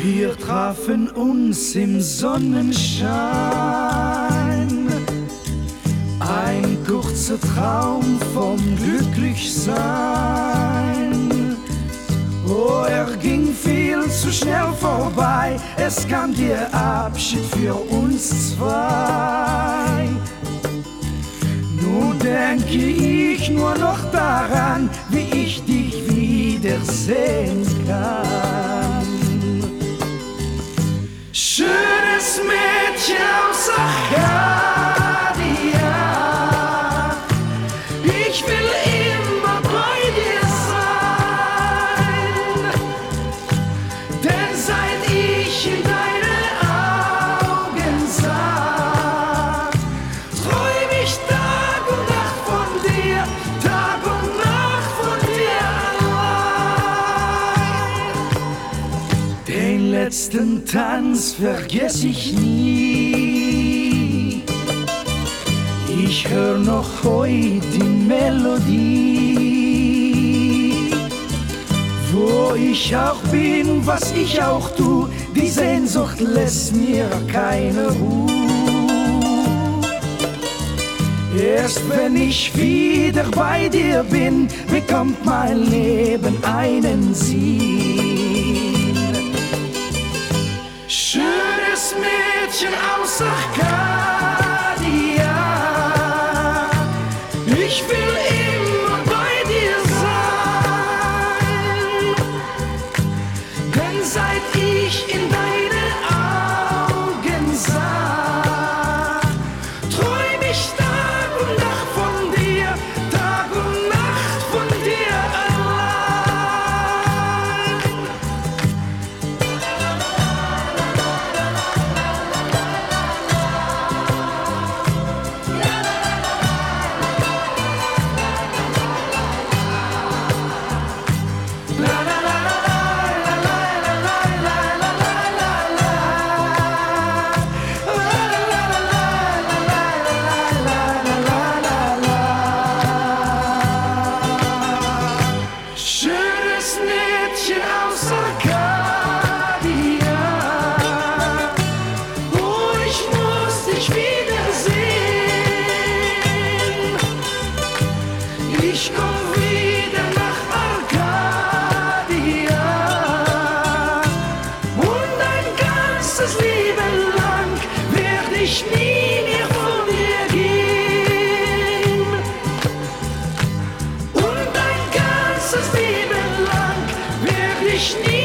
Wir trafen uns im Sonnenschein, ein kurzer Traum vom Glücklichsein. Oh, er ging viel zu schnell vorbei, es kam der Abschied für uns zwei. Nun denke ich nur noch daran, wie ich dich wiedersehen kann. Schönes Mädchen aus Arcadia, ich will immer bei dir sein, denn seit ich in deine Augen sah, träum ich Tag und Nacht von dir, Tag und Nacht von dir allein. Den letzten Tanz vergess ich nie, ich hör noch heute die Melodie. Wo ich auch bin, was ich auch tu, die Sehnsucht lässt mir keine Ruhe. Erst wenn ich wieder bei dir bin, bekommt mein Leben einen Sinn. Schönes Mädchen aus Arcadia, ich will immer bei dir sein, denn seit ich in deine Augen sah, träum ich Tag und Nacht von dir, Tag und Nacht von dir allein. Schönes Mädchen aus Arcadia, oh, ich muss dich wiedersehen. Ich komm wieder nach Arcadia und ein ganzes Leben lang werd ich nie mehr von dir gehen. Und ein ganzes Leben lang werd ich nie